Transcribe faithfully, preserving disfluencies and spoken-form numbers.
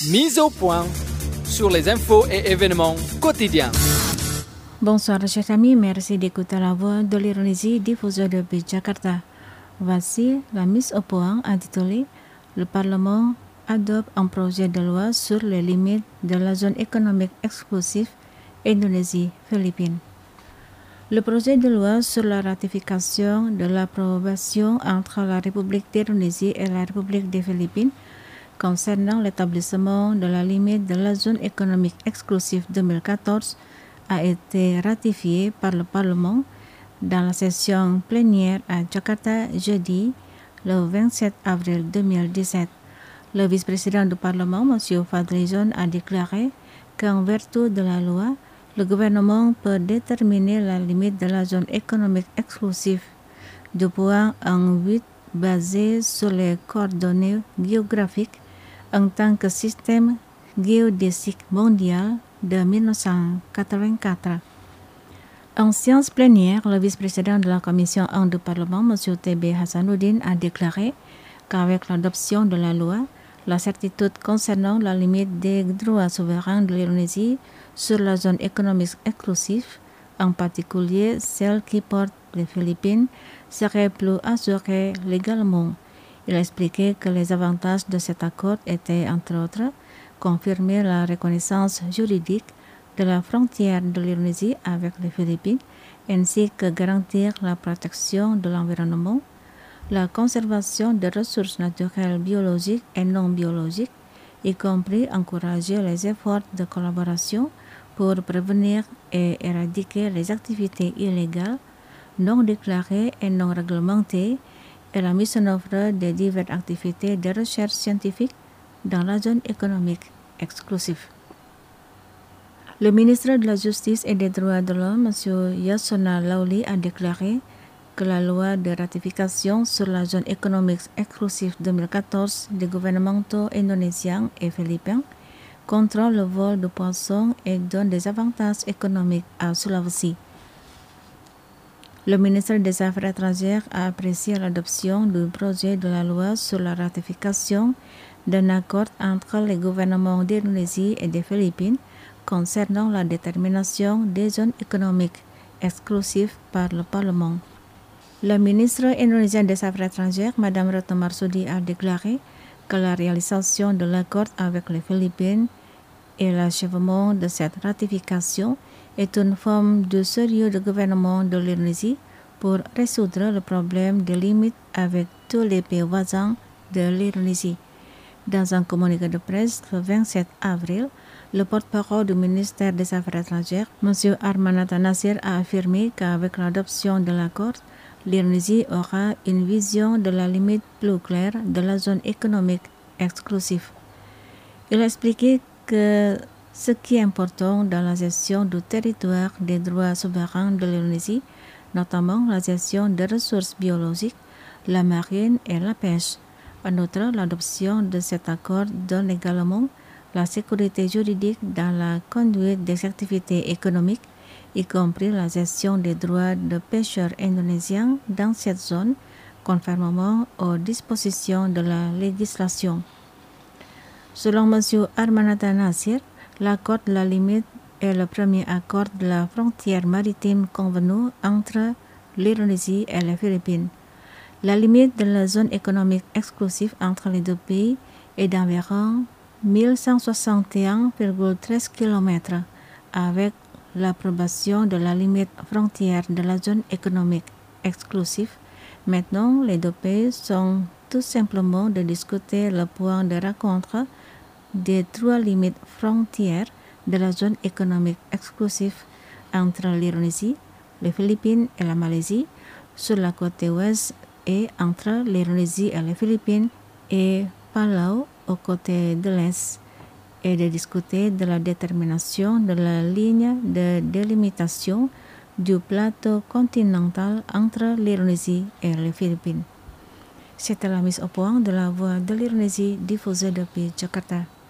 Mise au point sur les infos et événements quotidiens. Bonsoir chers amis, merci d'écouter la voix de l'Indonésie diffusée depuis Jakarta. Voici la mise au point intitulée Le Parlement adopte un projet de loi sur les limites de la zone économique exclusive Indonésie-Philippines. Le projet de loi sur la ratification de l'approbation entre la République d'Indonésie et la République des Philippines concernant l'établissement de la limite de la zone économique exclusive deux mille quatorze a été ratifié par le Parlement dans la session plénière à Jakarta jeudi le vingt-sept avril deux mille dix-sept. Le vice-président du Parlement, M. Fadlizon, a déclaré qu'en vertu de la loi, le gouvernement peut déterminer la limite de la zone économique exclusive du point en huit basée sur les coordonnées géographiques en tant que système géodésique mondial de mille neuf cent quatre-vingt-quatre. En séance plénière, le vice-président de la Commission un du Parlement, M. T B Hasanuddin, a déclaré qu'avec l'adoption de la loi, la certitude concernant la limite des droits souverains de l'Indonésie sur la zone économique exclusive, en particulier celle qui porte les Philippines, serait plus assurée légalement. Il a expliqué que les avantages de cet accord étaient, entre autres, confirmer la reconnaissance juridique de la frontière de l'Indonésie avec les Philippines, ainsi que garantir la protection de l'environnement, la conservation des ressources naturelles biologiques et non biologiques, y compris encourager les efforts de collaboration pour prévenir et éradiquer les activités illégales, non déclarées et non réglementées, et la mise en œuvre de diverses activités de recherche scientifique dans la zone économique exclusive. Le ministre de la Justice et des Droits de l'Homme, M. Yasona Lawli, a déclaré que la loi de ratification sur la zone économique exclusive deux mille quatorze des gouvernements indonésiens et philippins contrôle le vol de poissons et donne des avantages économiques à Sulawesi. Le ministre des Affaires étrangères a apprécié l'adoption du projet de la loi sur la ratification d'un accord entre les gouvernements d'Indonésie et des Philippines concernant la détermination des zones économiques exclusives par le Parlement. Le ministre indonésien des Affaires étrangères, Mme Retno Marsudi, a déclaré que la réalisation de l'accord avec les Philippines et l'achèvement de cette ratification est une forme de sérieux du gouvernement de l'Indonésie pour résoudre le problème des limites avec tous les pays voisins de l'Indonésie. Dans un communiqué de presse le vingt-sept avril, le porte-parole du ministère des Affaires étrangères, M. Armanata Nasir, a affirmé qu'avec l'adoption de l'accord, l'Indonésie aura une vision de la limite plus claire de la zone économique exclusive. Il a expliqué que ce qui est important dans la gestion du territoire des droits souverains de l'Indonésie, notamment la gestion des ressources biologiques, la marine et la pêche. En outre, l'adoption de cet accord donne également la sécurité juridique dans la conduite des activités économiques, y compris la gestion des droits de pêcheurs indonésiens dans cette zone, conformément aux dispositions de la législation. Selon M. Armanata Nasir, l'accord de la limite est le premier accord de la frontière maritime convenu entre l'Indonésie et les Philippines. La limite de la zone économique exclusive entre les deux pays est d'environ mille cent soixante et un virgule treize kilomètres, avec l'approbation de la limite frontière de la zone économique exclusive. Maintenant, les deux pays sont tout simplement de discuter le point de rencontre des trois limites frontières de la zone économique exclusive entre l'Indonésie, les Philippines et la Malaisie sur la côte ouest et entre l'Indonésie et les Philippines et Palau au côté de l'est, et de discuter de la détermination de la ligne de délimitation du plateau continental entre l'Indonésie et les Philippines. C'était la mise au point de la voix de l'Indonésie diffusée depuis Jakarta.